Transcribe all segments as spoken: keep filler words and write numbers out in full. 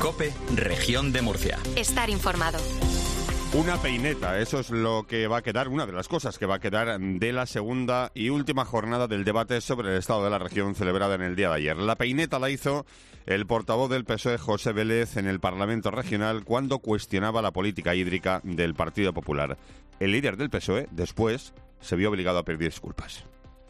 COPE, Región de Murcia. Estar informado. Una peineta, eso es lo que va a quedar, una de las cosas que va a quedar de la segunda y última jornada del debate sobre el estado de la región celebrada en el día de ayer. La peineta la hizo el portavoz del P S O E, José Vélez, en el Parlamento Regional cuando cuestionaba la política hídrica del Partido Popular. El líder del P S O E, después, se vio obligado a pedir disculpas.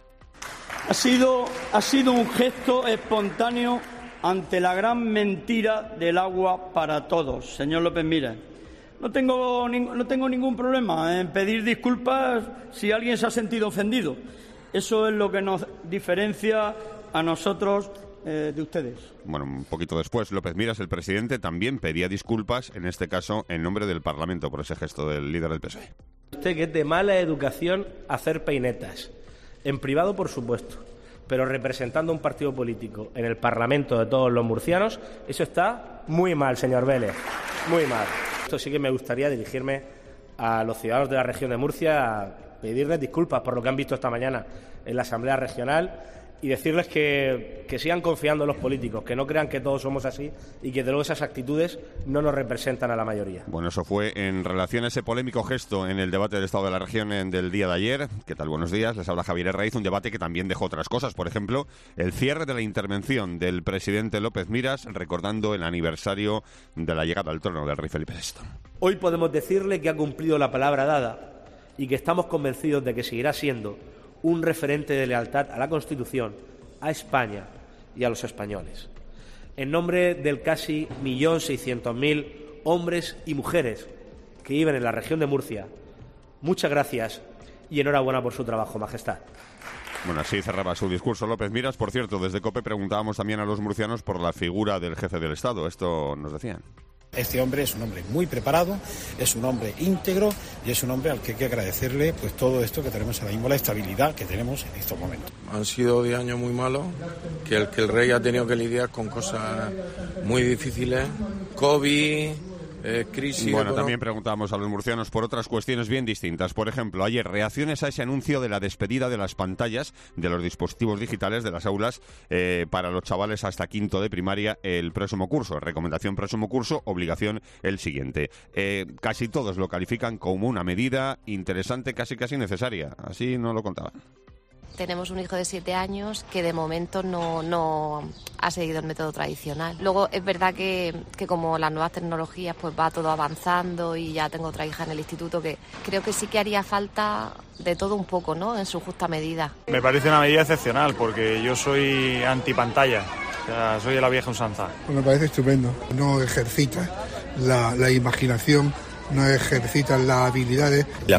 Ha sido, ha sido un gesto espontáneo ante la gran mentira del agua para todos, señor López Miras. No tengo, no tengo ningún problema en pedir disculpas si alguien se ha sentido ofendido. Eso es lo que nos diferencia a nosotros eh, de ustedes. Bueno, un poquito después, López Miras, el presidente, también pedía disculpas, en este caso en nombre del Parlamento, por ese gesto del líder del P S O E. Usted que es de mala educación hacer peinetas. En privado, por supuesto, pero representando un partido político en el Parlamento de todos los murcianos, eso está muy mal, señor Vélez, muy mal. Esto sí que me gustaría dirigirme a los ciudadanos de la región de Murcia, a pedirles disculpas por lo que han visto esta mañana en la Asamblea Regional y decirles que, que sigan confiando en los políticos, que no crean que todos somos así y que de luego esas actitudes no nos representan a la mayoría. Bueno, eso fue en relación a ese polémico gesto en el debate del Estado de la Región en, del día de ayer. ¿Qué tal? Buenos días. Les habla Javier Herraiz, un debate que también dejó otras cosas. Por ejemplo, el cierre de la intervención del presidente López Miras recordando el aniversario de la llegada al trono del rey Felipe sexto. Hoy podemos decirle que ha cumplido la palabra dada y que estamos convencidos de que seguirá siendo un referente de lealtad a la Constitución, a España y a los españoles. En nombre del casi un millón seiscientos mil hombres y mujeres que viven en la región de Murcia, muchas gracias y enhorabuena por su trabajo, Majestad. Bueno, así cerraba su discurso López Miras. Por cierto, desde COPE preguntábamos también a los murcianos por la figura del jefe del Estado. Esto nos decían. Este hombre es un hombre muy preparado, es un hombre íntegro y es un hombre al que hay que agradecerle pues todo esto que tenemos ahora mismo, la estabilidad que tenemos en estos momentos. Han sido diez años muy malos, que el que el rey ha tenido que lidiar con cosas muy difíciles, COVID, eh, crisis... Bueno, económica. También preguntábamos a los murcianos por otras cuestiones bien distintas. Por ejemplo, ayer, reacciones a ese anuncio de la despedida de las pantallas de los dispositivos digitales de las aulas eh, para los chavales hasta quinto de primaria el próximo curso. Recomendación próximo curso, obligación el siguiente. Eh, casi todos lo califican como una medida interesante, casi casi necesaria. Así no lo contaban. Tenemos un hijo de siete años que de momento no, no ha seguido el método tradicional. Luego es verdad que, que como las nuevas tecnologías pues va todo avanzando y ya tengo otra hija en el instituto que creo que sí que haría falta de todo un poco, ¿no? En su justa medida. Me parece una medida excepcional porque yo soy antipantalla, o sea, soy de la vieja usanza. Me parece estupendo. No ejercita la, la imaginación, no ejercita las habilidades. La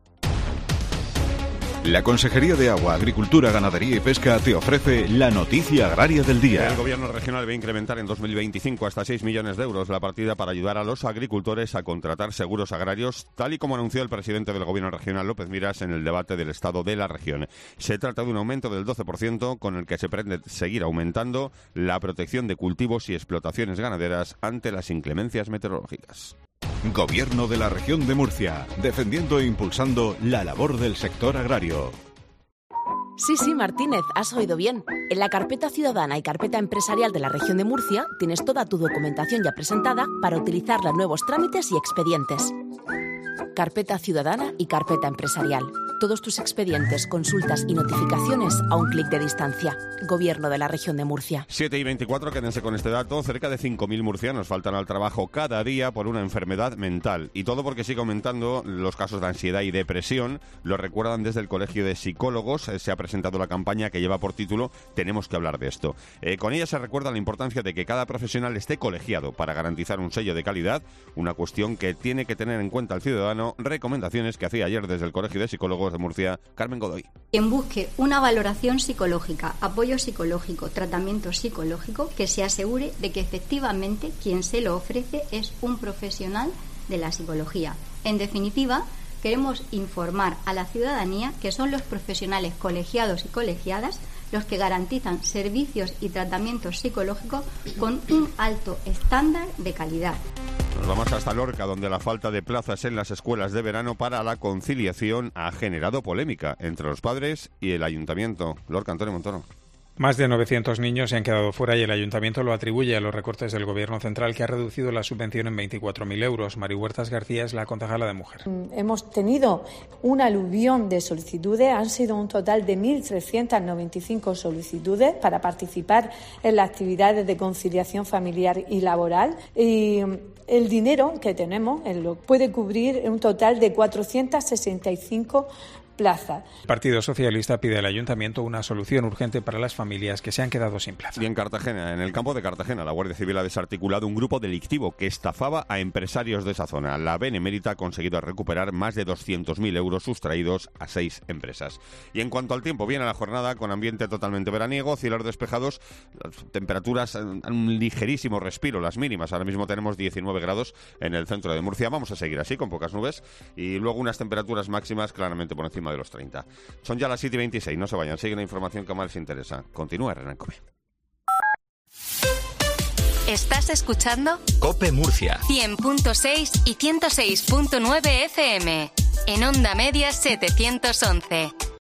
La Consejería de Agua, Agricultura, Ganadería y Pesca te ofrece la noticia agraria del día. El Gobierno regional va a incrementar en dos mil veinticinco hasta seis millones de euros la partida para ayudar a los agricultores a contratar seguros agrarios, tal y como anunció el presidente del Gobierno regional, López Miras, en el debate del estado de la región. Se trata de un aumento del doce por ciento con el que se pretende seguir aumentando la protección de cultivos y explotaciones ganaderas ante las inclemencias meteorológicas. Gobierno de la Región de Murcia, defendiendo e impulsando la labor del sector agrario. Sí, sí, Martínez, has oído bien. En la carpeta ciudadana y carpeta empresarial de la Región de Murcia tienes toda tu documentación ya presentada para utilizarla en nuevos trámites y expedientes. Carpeta ciudadana y carpeta empresarial. Todos tus expedientes, consultas y notificaciones a un clic de distancia. Gobierno de la Región de Murcia. siete y veinticuatro, quédense con este dato. Cerca de cinco mil murcianos faltan al trabajo cada día por una enfermedad mental. Y todo porque sigue aumentando los casos de ansiedad y depresión. Lo recuerdan desde el Colegio de Psicólogos. Se ha presentado la campaña que lleva por título Tenemos que hablar de esto. Eh, con ella se recuerda la importancia de que cada profesional esté colegiado para garantizar un sello de calidad. Una cuestión que tiene que tener en cuenta el ciudadano. Recomendaciones que hacía ayer desde el Colegio de Psicólogos de Murcia, Carmen Godoy. Quien busque una valoración psicológica, apoyo psicológico, tratamiento psicológico, que se asegure de que efectivamente quien se lo ofrece es un profesional de la psicología. En definitiva, queremos informar a la ciudadanía que son los profesionales colegiados y colegiadas los que garantizan servicios y tratamientos psicológicos con un alto estándar de calidad. Nos vamos hasta Lorca, donde la falta de plazas en las escuelas de verano para la conciliación ha generado polémica entre los padres y el ayuntamiento. Lorca, Antonio Montoro. Más de novecientos niños se han quedado fuera y el Ayuntamiento lo atribuye a los recortes del Gobierno central, que ha reducido la subvención en veinticuatro mil euros. Mari Huertas García es la concejala de Mujer. Hemos tenido un aluvión de solicitudes, han sido un total de mil trescientas noventa y cinco solicitudes para participar en las actividades de conciliación familiar y laboral, y el dinero que tenemos puede cubrir un total de cuatrocientas sesenta y cinco plaza. El Partido Socialista pide al Ayuntamiento una solución urgente para las familias que se han quedado sin plaza. Y en Cartagena, en el campo de Cartagena, la Guardia Civil ha desarticulado un grupo delictivo que estafaba a empresarios de esa zona. La Benemérita ha conseguido recuperar más de doscientos mil euros sustraídos a seis empresas. Y en cuanto al tiempo, viene la jornada con ambiente totalmente veraniego, cielos despejados, temperaturas, un ligerísimo respiro, las mínimas. Ahora mismo tenemos diecinueve grados en el centro de Murcia. Vamos a seguir así, con pocas nubes, y luego unas temperaturas máximas claramente por encima de los treinta. Son ya las siete y veintiséis, no se vayan, sigue la información que más les interesa. Continúa Renan Cobe. ¿Estás escuchando? COPE Murcia. cien punto seis y ciento seis punto nueve F M. En onda media setecientos once.